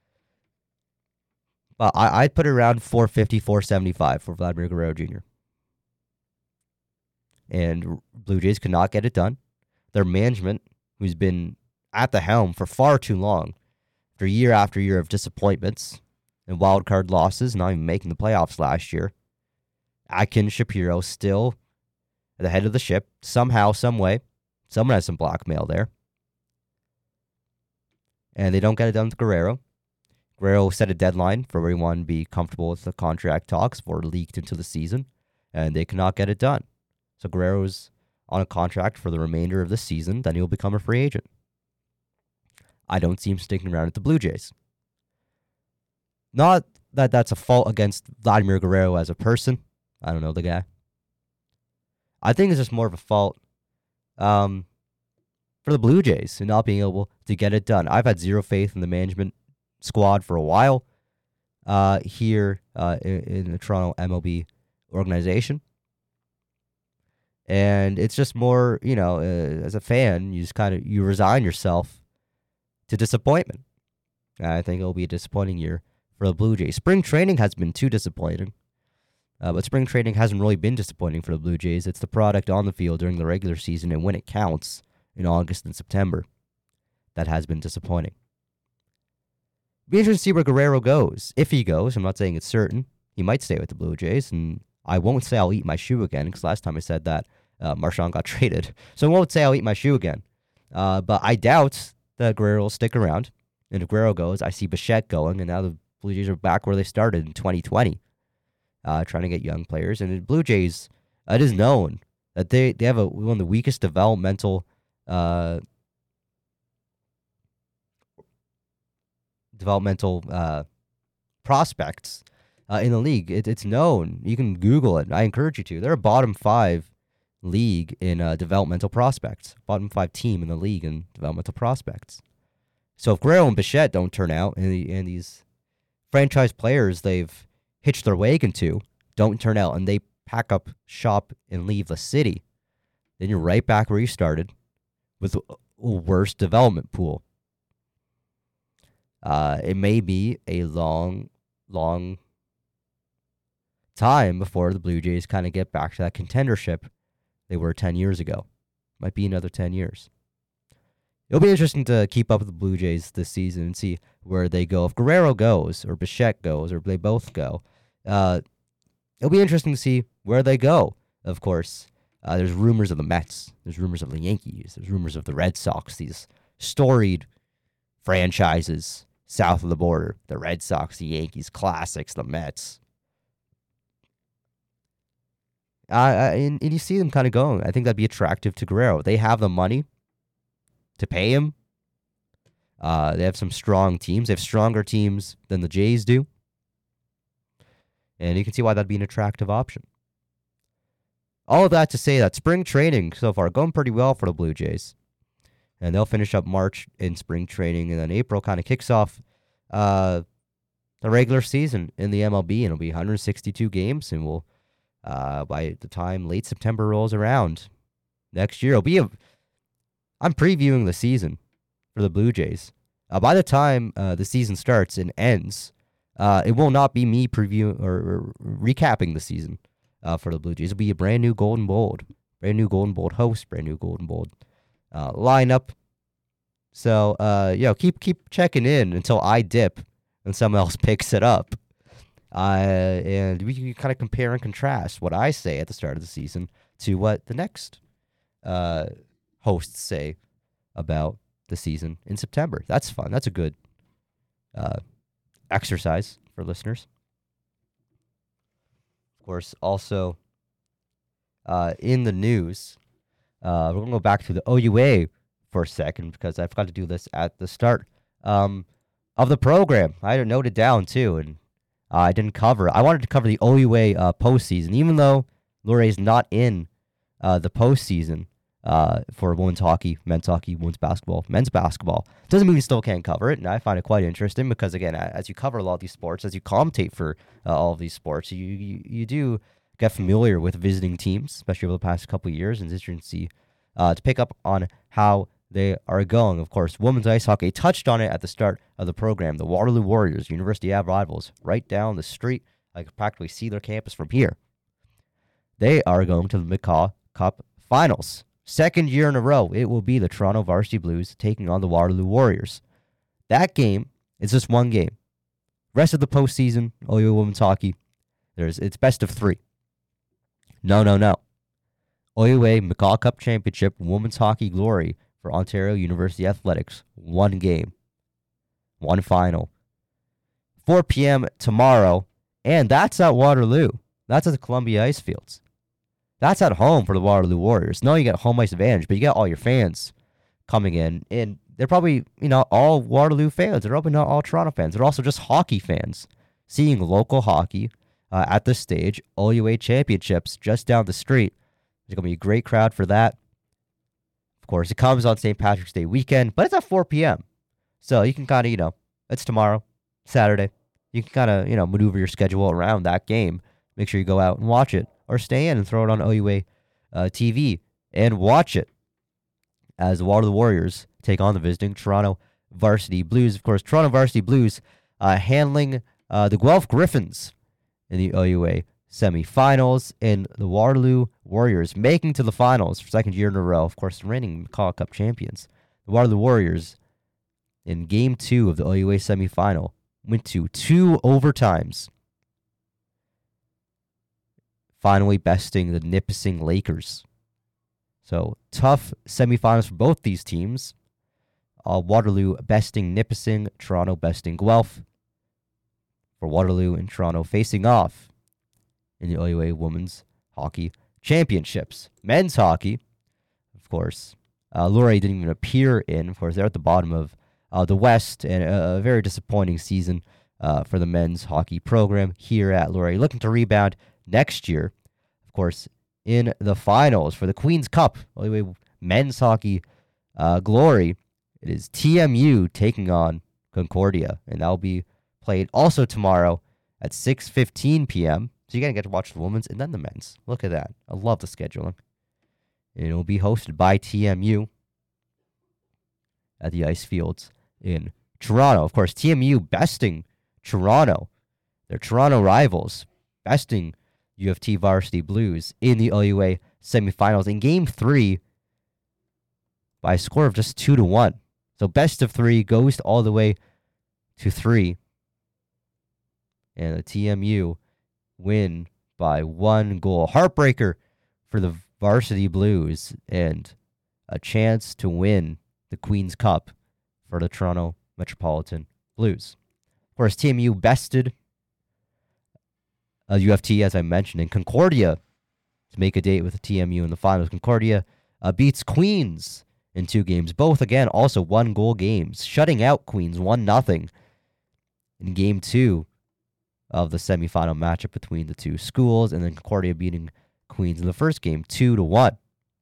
But I, I'd put it around four hundred fifty, four hundred seventy-five for Vladimir Guerrero Junior And Blue Jays could not get it done. their management, who's been at the helm for far too long, after year after year of disappointments and wild card losses, not even making the playoffs last year. Atkins, Shapiro still at the head of the ship, somehow, some way. Someone has some blackmail there. And they don't get it done with Guerrero. Guerrero set a deadline for everyone to be comfortable with the contract talks for leaked into the season, and they cannot get it done. So Guerrero's on a contract for the remainder of the season, then he'll become a free agent. I don't see him sticking around at the Blue Jays. Not that that's a fault against Vladimir Guerrero as a person. I don't know the guy. I think it's just more of a fault um, for the Blue Jays and not being able to get it done. I've had zero faith in the management squad for a while uh, here uh, in, in the Toronto M L B organization. And it's just more, you know, uh, as a fan, you just kind of, you resign yourself to disappointment. I think it'll be a disappointing year for the Blue Jays. Spring training has been too disappointing. Uh, but spring training hasn't really been disappointing for the Blue Jays. It's the product on the field during the regular season and when it counts in August and September that has been disappointing. Be interesting to see where Guerrero goes. If he goes, I'm not saying it's certain. He might stay with the Blue Jays, and I won't say I'll eat my shoe again, because last time I said that, uh, Marchand got traded. So I won't say I'll eat my shoe again. Uh, but I doubt that Guerrero will stick around. And if Guerrero goes, I see Bichette going, and now the Blue Jays are back where they started in twenty twenty, uh, trying to get young players. And the Blue Jays, it is known that they, they have a, one of the weakest developmental uh, developmental uh, prospects uh, in the league. It, it's known. You can Google it. I encourage you to. They're a bottom five league in uh, developmental prospects. Bottom five team in the league in developmental prospects. So if Guerrero and Bichette don't turn out, and, the, and these franchise players they've hitched their wagon to don't turn out, and they pack up shop and leave the city, then you're right back where you started with a worse development pool. Uh, it may be a long, long time before the Blue Jays kind of get back to that contendership they were ten years ago. Might be another ten years. It'll be interesting to keep up with the Blue Jays this season and see where they go. If Guerrero goes, or Bichette goes, or they both go, uh, it'll be interesting to see where they go, of course. Uh, there's rumors of the Mets. There's rumors of the Yankees. There's rumors of the Red Sox, these storied franchises south of the border. The Red Sox, the Yankees, classics, the Mets. Uh, and, and you see them kind of going. I think that'd be attractive to Guerrero. They have the money to pay him. Uh, they have some strong teams. They have stronger teams than the Jays do. And you can see why that'd be an attractive option. All of that to say that spring training so far going pretty well for the Blue Jays. And they'll finish up March in spring training. And then April kind of kicks off uh, the regular season in the M L B. And it'll be one hundred sixty-two games. And we'll, uh, by the time late September rolls around next year, it'll be a... I'm previewing the season for the Blue Jays. Uh, by the time uh, the season starts and ends, uh, it will not be me previewing or, or recapping the season uh, for the Blue Jays. It'll be a brand new Golden Bold, brand new Golden Bold host, brand new Golden Bold uh, lineup. So, uh, you know, keep keep checking in until I dip and someone else picks it up. Uh, and we can kind of compare and contrast what I say at the start of the season to what the next uh, hosts say about the season in September. That's fun. That's a good uh, exercise for listeners. Of course, also uh, in the news, uh, we're going to go back to the O U A for a second because I forgot to do this at the start um, of the program. I had it noted down too, and uh, I didn't cover it. I wanted to cover the O U A uh, postseason, even though Laurier is not in uh, the postseason. Uh, for women's hockey, men's hockey, women's basketball, men's basketball. Doesn't mean you still can't cover it, and I find it quite interesting because, again, as you cover a lot of these sports, as you commentate for uh, all of these sports, you, you you do get familiar with visiting teams, especially over the past couple of years, and it's interesting to see, uh, to pick up on how they are going. Of course, women's ice hockey, touched on it at the start of the program. The Waterloo Warriors, University Ave rivals, right down the street. I could practically see their campus from here. They are going to the McCaw Cup Finals. Second year in a row, it will be the Toronto Varsity Blues taking on the Waterloo Warriors. That game is just one game. Rest of the postseason, O U A Women's Hockey, there's it's best of three. No, no, no. O U A McCaw Cup Championship Women's Hockey Glory for Ontario University Athletics. One game. One final. four p.m. tomorrow, and that's at Waterloo. That's at the Columbia Ice Fields. That's at home for the Waterloo Warriors. No, you get home ice advantage, but you got all your fans coming in, and they're probably, you know, all Waterloo fans. They're probably not all Toronto fans. They're also just hockey fans. Seeing local hockey uh, at this stage, O U A Championships just down the street. There's going to be a great crowd for that. Of course, it comes on Saint Patrick's Day weekend, but it's at four p.m. So you can kind of, you know, it's tomorrow, Saturday. You can kind of, you know, maneuver your schedule around that game. Make sure you go out and watch it, or stay in and throw it on O U A uh, T V and watch it as the Waterloo Warriors take on the visiting Toronto Varsity Blues. Of course, Toronto Varsity Blues uh, handling uh, the Guelph Griffins in the O U A semifinals, and the Waterloo Warriors making to the finals for second year in a row. Of course, the reigning McCaw Cup champions. The Waterloo Warriors in game two of the O U A semifinal went to two overtimes, finally besting the Nipissing Lakers. So tough semifinals for both these teams. Uh, Waterloo besting Nipissing, Toronto besting Guelph. For Waterloo and Toronto facing off in the O U A Women's Hockey Championships. Men's hockey, of course, uh, Laurier didn't even appear in. Of course, they're at the bottom of uh, the West, and a, a very disappointing season uh, for the men's hockey program here at Laurier. Looking to rebound next year, of course, in the finals for the Queen's Cup, O U A men's hockey uh, glory. It is T M U taking on Concordia, and that will be played also tomorrow at six fifteen p.m. So you're going to get to watch the women's and then the men's. Look at that. I love the scheduling. And it will be hosted by T M U at the Ice Fields in Toronto. Of course, T M U besting Toronto. They're Toronto rivals, besting U of T Varsity Blues in the O U A semifinals in game three by a score of just two to one. So best of three goes all the way to three. And the T M U win by one goal. Heartbreaker for the Varsity Blues, and a chance to win the Queen's Cup for the Toronto Metropolitan Blues. Of course, T M U bested uh, U of T, as I mentioned, and Concordia to make a date with the T M U in the finals. Concordia uh, beats Queens in two games. Both, again, also one-goal games, shutting out Queens one nothing in game two of the semifinal matchup between the two schools, and then Concordia beating Queens in the first game two to one.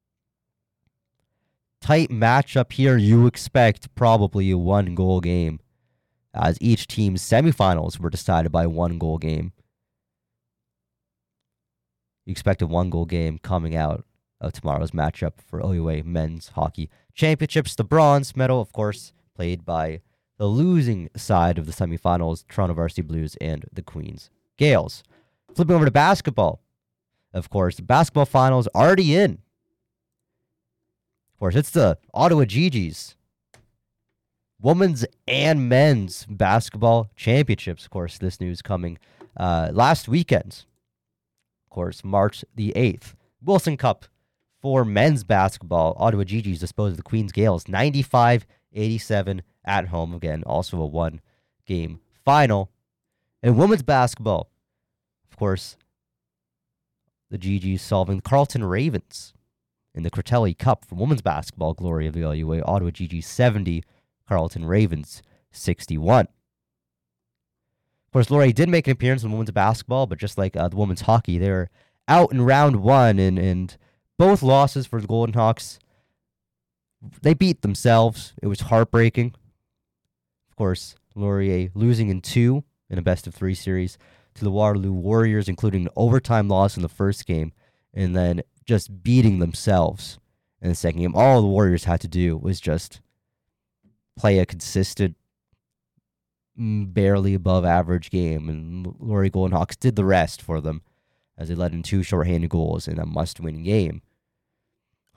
Tight matchup here. You expect probably a one-goal game, as each team's semifinals were decided by a one-goal game. You expect a one-goal game coming out of tomorrow's matchup for O U A Men's Hockey Championships. The bronze medal, of course, played by the losing side of the semifinals, Toronto Varsity Blues and the Queens Gales. Flipping over to basketball. Of course, the basketball finals already in. Of course, it's the Ottawa G Gs. Women's and men's basketball championships. Of course, this news coming uh, last weekend. Of course, March the eighth. Wilson Cup for men's basketball. Ottawa G Gs disposed of the Queens Gales ninety-five eighty-seven at home. Again, also a one-game final. And women's basketball, of course, the G Gs solving the Carleton Ravens in the Critelli Cup for women's basketball glory of the O U A. Ottawa G Gs seventy, Carleton Ravens sixty-one. Of course, Laurier did make an appearance in women's basketball, but just like uh, the women's hockey, they're out in round one, and, and both losses for the Golden Hawks. They beat themselves. It was heartbreaking. Of course, Laurier losing in two in a best-of-three series to the Waterloo Warriors, including an overtime loss in the first game, and then just beating themselves in the second game. All the Warriors had to do was just play a consistent, barely above-average game, and Laurier Golden Hawks did the rest for them as they led in two shorthanded goals in a must-win game.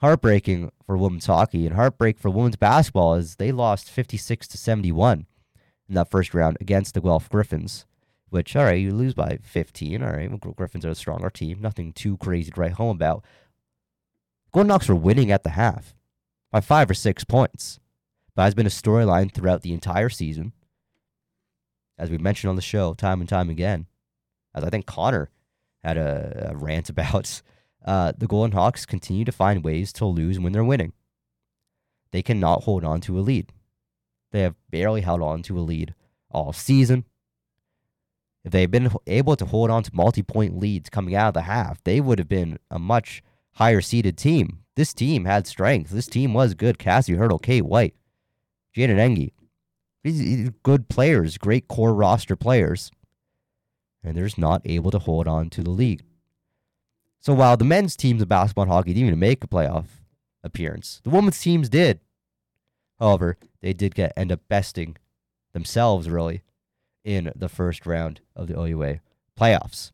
heartbreaking for women's hockey and heartbreak for women's basketball as they lost fifty-six to seventy-one in that first round against the Guelph Griffins, which, all right, you lose by fifteen. All right, well, Griffins are a stronger team. Nothing too crazy to write home about. Golden Hawks were winning at the half by five or six points. But has been a storyline throughout the entire season, as we mentioned on the show time and time again, as I think Connor had a, a rant about. Uh, the Golden Hawks continue to find ways to lose when they're winning. They cannot hold on to a lead. They have barely held on to a lead all season. If they had been able to hold on to multi-point leads coming out of the half, they would have been a much higher-seeded team. This team had strength. This team was good. Cassie Hurdle, Kate White, Jaden Engie. These good players, great core roster players. And they're just not able to hold on to the lead. So while the men's teams of basketball and hockey didn't even make a playoff appearance, the women's teams did. However, they did get end up besting themselves, really, in the first round of the O U A playoffs.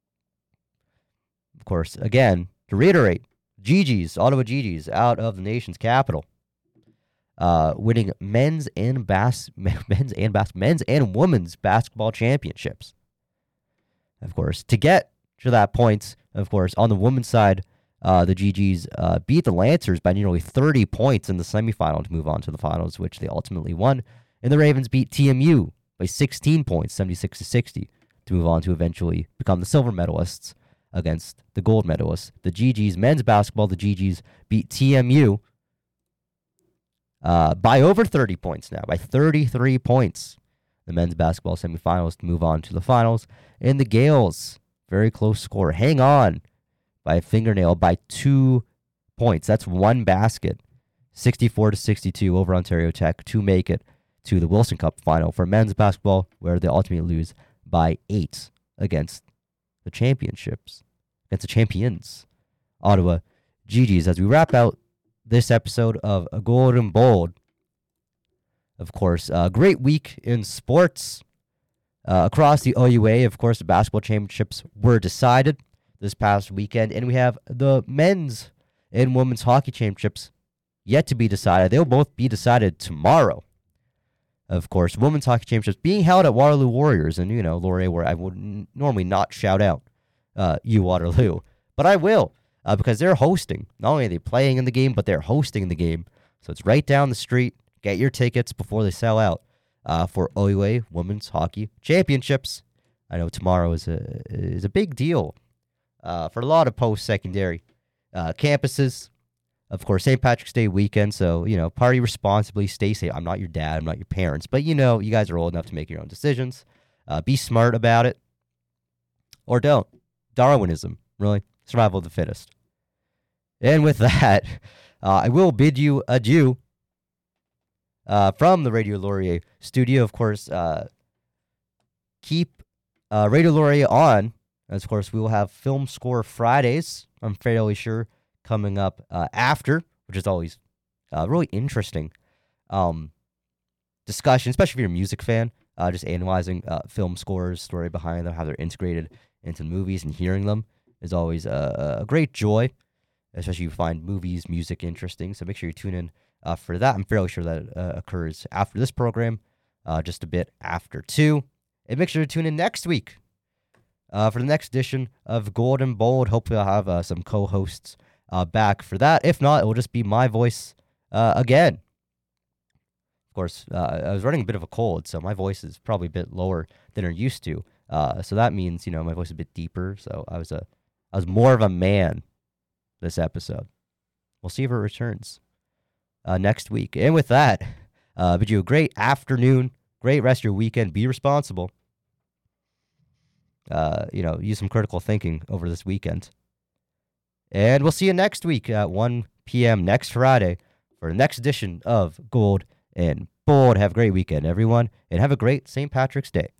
Of course, again, to reiterate, G G's, Ottawa G G's, out of the nation's capital, uh, winning men's and bas- men's and bas- men's and women's basketball championships. Of course, to get to that point, of course, on the women's side, uh, the G Gs uh, beat the Lancers by nearly thirty points in the semifinal to move on to the finals, which they ultimately won. And the Ravens beat T M U by sixteen points, seventy-six to sixty, to move on to eventually become the silver medalists against the gold medalists. The G Gs, men's basketball, the G Gs beat T M U uh, by over thirty points now, by thirty-three points. The men's basketball semifinals to move on to the finals. And the Gales, very close score, hang on by a fingernail by two points. That's one basket, sixty-four to sixty-two over Ontario Tech to make it to the Wilson Cup final for men's basketball, where they ultimately lose by eight against the championships, against the champions, Ottawa G Gs. As we wrap out this episode of Gold and Bold, of course, a great week in sports. Uh, across the O U A, of course, the basketball championships were decided this past weekend, and we have the men's and women's hockey championships yet to be decided. They'll both be decided tomorrow. Of course, women's hockey championships being held at Waterloo Warriors, and, you know, Laurier, where I would n- normally not shout out uh, you, Waterloo, but I will, uh, because they're hosting. Not only are they playing in the game, but they're hosting the game, so it's right down the street. Get your tickets before they sell out. Uh, for O U A Women's Hockey Championships. I know tomorrow is a is a big deal uh, for a lot of post-secondary uh, campuses. Of course, Saint Patrick's Day weekend, so, you know, party responsibly, stay safe. I'm not your dad, I'm not your parents, but, you know, you guys are old enough to make your own decisions. Uh, be smart about it, or don't. Darwinism, really. Survival of the fittest. And with that, uh, I will bid you adieu. Uh, from the Radio Laurier studio, of course, uh, keep uh, Radio Laurier on. As, of course, we will have Film Score Fridays, I'm fairly sure, coming up uh, after, which is always uh, really interesting um, discussion, especially if you're a music fan, uh, just analyzing uh, film scores, story behind them, how they're integrated into movies, and hearing them is always a, a great joy, especially if you find movies, music interesting. So make sure you tune in Uh, for that. I'm fairly sure that uh, occurs after this program, uh, just a bit after two. And make sure to tune in next week uh, for the next edition of Gold and Bold. Hopefully I'll have uh, some co-hosts uh, back for that. If not, it will just be my voice uh, again. Of course, uh, I was running a bit of a cold, so my voice is probably a bit lower than I'm used to. Uh, so that means, you know, my voice is a bit deeper. So I was a, I was more of a man this episode. We'll see if it returns Uh, next week. And with that, uh, bid you a great afternoon, great rest of your weekend. Be responsible. Uh, you know, use some critical thinking over this weekend. And we'll see you next week at one p.m. next Friday for the next edition of Gold and Bold. Have a great weekend, everyone, and have a great Saint Patrick's Day.